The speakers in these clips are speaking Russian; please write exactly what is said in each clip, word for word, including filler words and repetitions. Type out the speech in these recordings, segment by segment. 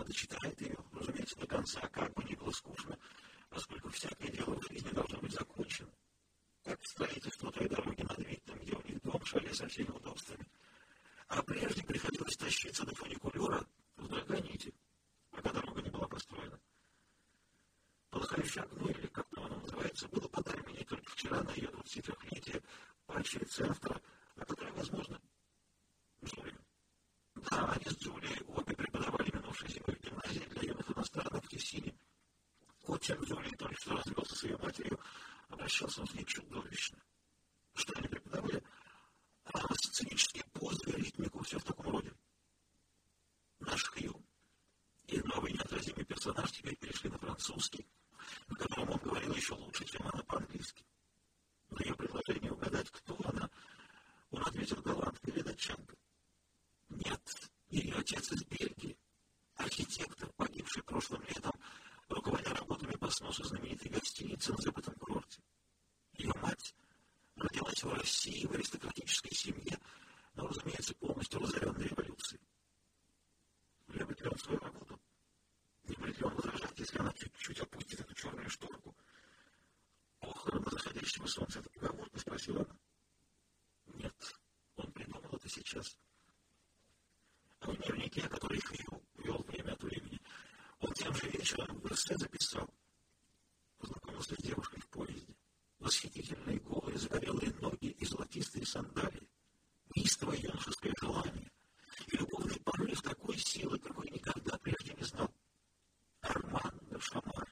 дочитает ее, разумеется, до конца, как бы ни было скучно, поскольку всякое дело в жизни должно быть закончено. Как строительство той дороги над Виттом, где у них дом, шале со всеми удобствами. А прежде приходилось тащиться до фуникулера в Драгоните, пока дорога не была построена. Полыхающее окно, или как там оно называется, было подарено ей только вчера на ее двадцатитрёхлетие по очередь автора, о которой, возможно, Джулия. Да, они с Джулией обе преподавали минувшей зимой в гимназии для юных иностранных в Тессине. Отчим Джулии только что развелся с ее матерью, обращался он с ней чудовищно. Что они преподавали? А сценические позы, ритмику, все в таком роде. Наш Хью и новый неотразимый персонаж теперь перешли на французский, на котором он говорил еще лучше, чем она по-английски. На ее предложение угадать, кто она, он ответил голландка или датчанка. Нет, ее отец из Бельгии, архитектор, погибший прошлым летом, руководя работами по сносу знаменитой гостиницы на забытом курорте. Ее мать родилась в России, в аристократической семье, но, разумеется, полностью разоренной революцией. Любит ли он свою работу? Не будет ли он возражать, если она чуть-чуть опустит эту черную шторку? Похороны заходящего солнца — это поговорка, спросила она. Нет, он придумал это сейчас. А в дневнике, который Хью вел время от времени, он тем же вечером в эссе записал. Познакомился с девушкой в поезде. Восхитительные голые, загорелые ноги и золотистые сандалии. Неистовое юношеское желание. И любовный порыв такой силы, какой никогда прежде не знал. Арман де Шамар.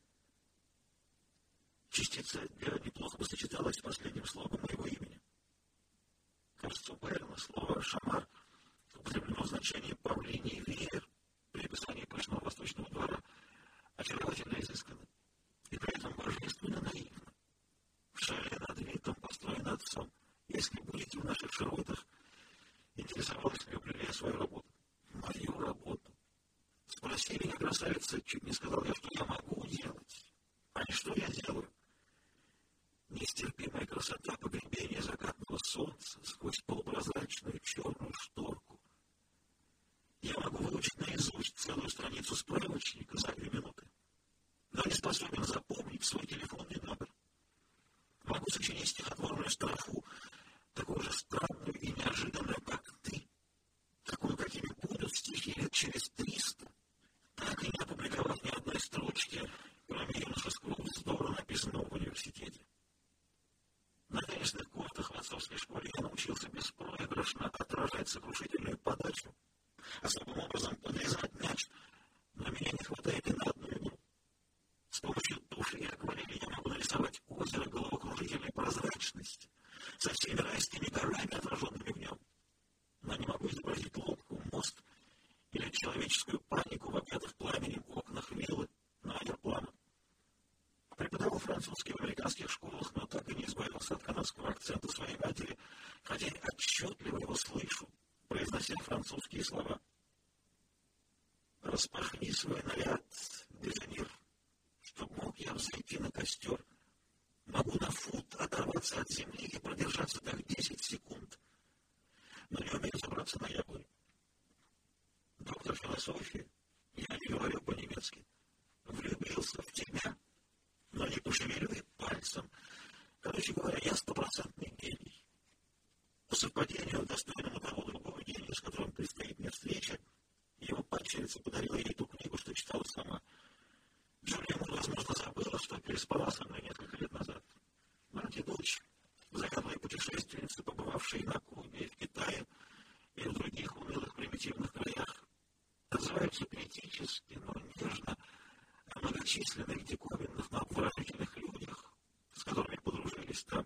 Частица «для» неплохо бы сочеталась с последним слогом моего имени. Кажется, у Байрона слово «шамар» употреблено в значении «павлиний веер» при описании пышного восточного двора, очаровательно изысканно и при этом божественно наивно. В шале над Виттом построено отцом. Если будете в наших широтах, интересовалась, люблю ли я свою работу. Мою работу. Спросили меня, красавица, чуть не сказал я, что я могу делать. А не что я делаю. Нестерпимая красота погребения закатного солнца сквозь полупрозрачную черную шторку. Я могу выучить наизусть целую страницу справочника за две минуты, но не способен запомнить свой телефонный номер. Могу сочинить стихотворную строфу, такую же странную и неожиданную, как ты, такую, какими будут стихи лет через триста, так и не опубликовав ни одной строчки, кроме юношеского вздора, написанного в университете. На теннисных кортах в отцовской школе я научился беспроигрышно отражать сокрушительную подачу, особым образом подрезать мяч, но меня не хватает и на одну игру. С помощью туши и акварели я могу нарисовать озеро головокружительной прозрачности со всеми райскими горами, отраженными в нем. Но не могу изобразить лодку, мост или человеческую панику в объятых пламенем окнах виллы на Айерплана. Преподавал французский в американских школах, но так и не избавился от канадского акцента своей матери, хотя я отчетливо его слышу, произнося французские слова. Распахни свой наряд, дезонир, чтоб мог я взойти на костер. Могу на фут оторваться от земли и продержаться так десять секунд, но не умею забраться на яблоню. Доктор философии, я не говорю по-немецки, влюбился в тебя, но не пошевелю и пальцем. Короче говоря, я стопроцентный гений. По совпадению, достойному того другого гения, с которым предстоит мне встреча, его падчерица подарила ей ту книгу, что читала сама. Джулия, возможно, забыла, что переспала со мной несколько лет назад. Мать и дочь, заядлые путешественницы, побывавшие на Кубе, в Китае и в других унылых примитивных краях, отзываются критически, но нежно о многочисленных диковинных, но обворожительных людях, с которыми подружились там.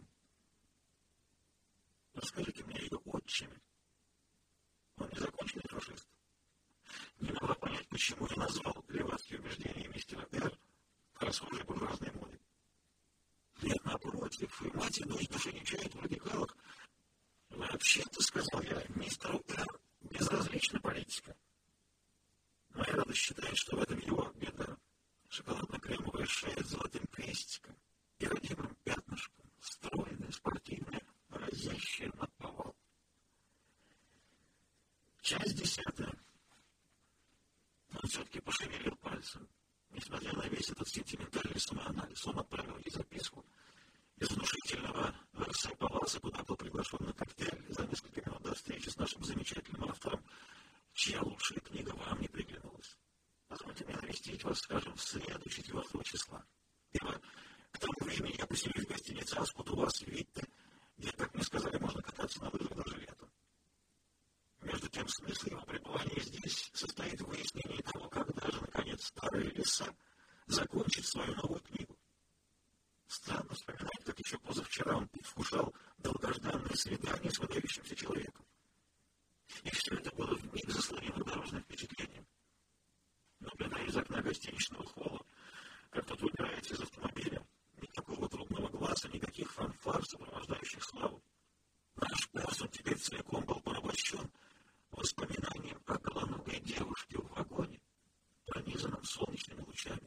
Расскажите мне ее отчиме. Он незаконченный фашист. Не могла понять, почему я назвал левацкие убеждения мистера Р. расхожей буржуазной моды. Нет, напротив, и мать и дочь души не чают в радикалах. Вообще-то, сказал я, мистеру Р. безразлична политика. Моя радость считает, что в этом его беда. Шоколадно-кремовая шея с золотым крестиком и родимым пятнышком, стройная, спортивная, разящая на повал. Часть десятая. он все-таки пошевелил пальцем. Несмотря на весь этот сентиментальный самоанализ, он отправил ей записку. Из внушительного Версай Паласа, куда был приглашен на коктейль за несколько минут до встречи с нашим замечательным автором, чья лучшая книга вам не приглянулась. Позвольте мне навестить вас, скажем, в среду, четвертого числа. Ибо к тому времени я поселюсь в гостинице «Аспут» у вас в Витте, где, как мне сказали, можно кататься на лыжах даже летом. Между тем, смысл его пребывания здесь состоит в выяснении того, когда же, наконец, старая лиса закончит свою новую книгу. Странно вспоминать, как еще позавчера он предвкушал долгожданное свидание с выдающимся человеком. И все это было вмиг заслонено дорожным впечатлением. Наблюдая из окна гостиничного холла, как тот выбирается из автомобиля, никакого трубного глаза, никаких фанфар, сопровождающих славу. Наш Персон теперь целиком был порабощен воспоминанием о голоногой девушке в вагоне, пронизанном солнечными лучами.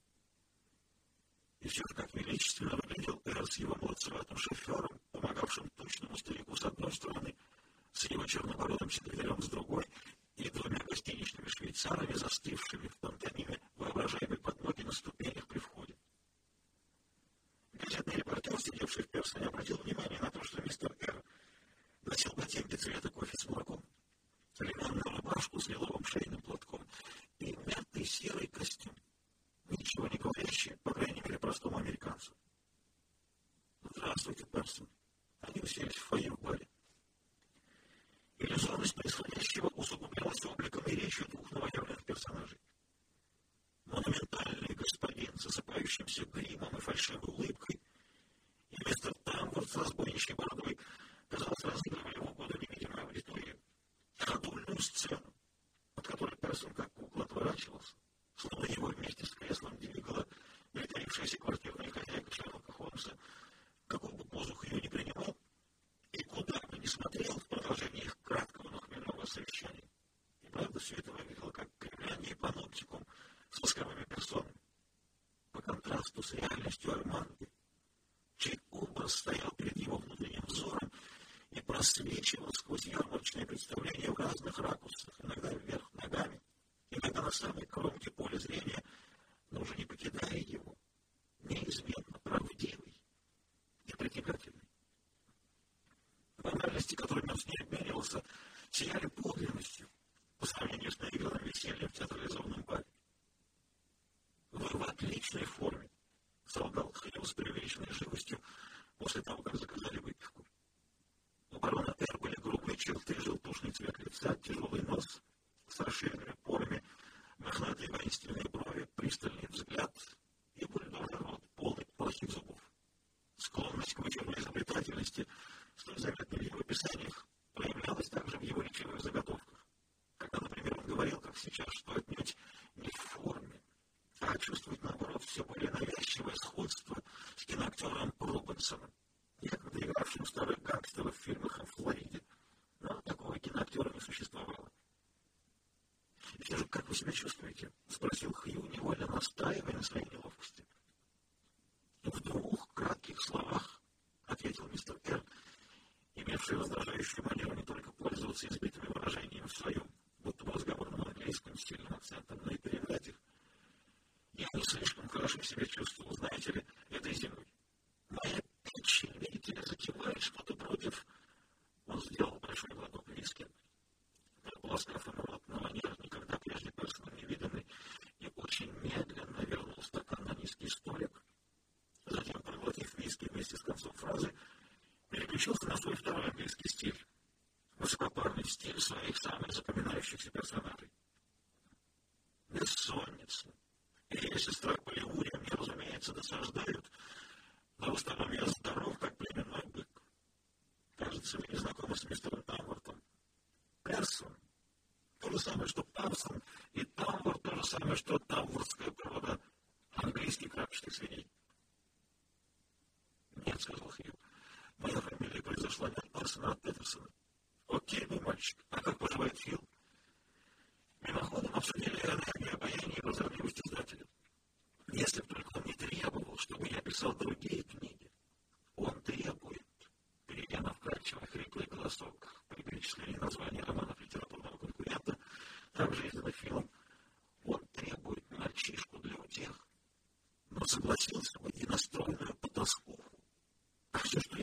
И все же как величественно выглядел Эр с его молодцеватым шофером, помогавшим тучному старику с одной стороны, с его чернобородым секретарем с другой, и двумя гостиничными швейцарами, застывшими в пантомиме воображаемой подмоги на ступенях при входе. Газетный репортер, сидевший в Персоне, обратил внимание на то, что мистер Эр носил ботинки цвета кофе с молоком, лимонную рубашку с лиловым шейным платком и мятый серый костюм, ничего не говорящий, по крайней мере, простому американцу. «Здравствуйте, Персон». Они уселись в фойе в баре. Иллюзорность происходящего усугублялась обликом и речью двух новоявленных персонажей. Монументальный господин с осыпающимся гримом и фальшивой улыбкой и мистер Тамворт с разбойничьей бородой, казалось, разыгрывали в угоду невидимой аудитории ходульную сцену, от которой Персон как кукла отворачивался, словно его вместе с креслом двигала притаившаяся квартирная хозяйка Шерлока Холмса, какую бы позу ее не принимал, и куда бы ни смотрел в продолжении их краткого, но хмельного совещания. И правда, все это выглядело как кривляние паноптикум с восковыми персонами. По контрасту с реальностью Арманды, чей образ стоял перед его внутренним взором и просвечивал сквозь ярмарочные представления в разных ракурсах, иногда вверх ногами, иногда на самой кромке поля зрения, но уже не покидая его, неизменно правдивый и притягательный. Банальности, которыми он с ней обменивался, сияли подлинностью по сравнению с наигранным весельем в театрализованном баре. «Вы в отличной форме», — солгал Хью с преувеличенной живостью после того, как заказали выпивку. У барона Эр были грубые черты, желтушный цвет лица, тяжелый нос с расширенными порами, мохнатые воинственные брови, пристальный взгляд и бульдожий рот, полный плохих зубов. Склонность к вычурной изобретательности, столь заметной в его описаниях, проявлялась также в его речевых заготовках. Когда, например, он говорил, как сейчас, что отнюдь не в форме, а чувствует, наоборот, все более навязчивое сходство с киноактером Робинсоном, якобы игравшим старых гангстеров в фильмах о Флориде. Но такого киноактера не существовало. «И все же, как вы себя чувствуете?» — спросил Хью, невольно настаивая на своей неловкости. «В двух кратких словах», — ответил мистер Эр, имевший раздражающую манеру не только пользоваться избитыми выражениями в своем, будто бы разговорном английском с сильным акцентом, но и передать их. «Я не слишком хорошо себя чувствовал, знаете ли, этой зимой. Моя печень, видите ли, затевает что-то против...» Он сделал большой глоток виски, полоскав ему рот на манер, никогда прежде Персоном не виданный, и очень медленно вернул стакан на низкий столик. Затем, проглотив виски вместе с концом фразы, переключился на свой второй английский стиль, высокопарный стиль своих самых запоминающихся персонажей. Бессонница и ее сестра Полиурия мне, разумеется, досаждают, но в остальном я здоров, как племенной бык. Кажется, вы не знакомы с мистером Тамвортом. Персон — то же самое, что Парсон, и Тамворт — то же самое, что тамворская порода английских крапчатых свиней. «Нет», — сказал Хью, — «моя фамилия произошла не от Парсона, а от Петерсона». «Окей, мой мальчик, а как поживает Фил?» Мимоходом обсудили энергию, обаяние и прозорливость издателя. Если бы только он не требовал, чтобы я писал другие книги. Он требует, перейдя на вкрадчивый хриплый голосок при перечислении названий романов литературного конкурента, также изданных Филом, согласился бы и на стройную потасовку. А все, что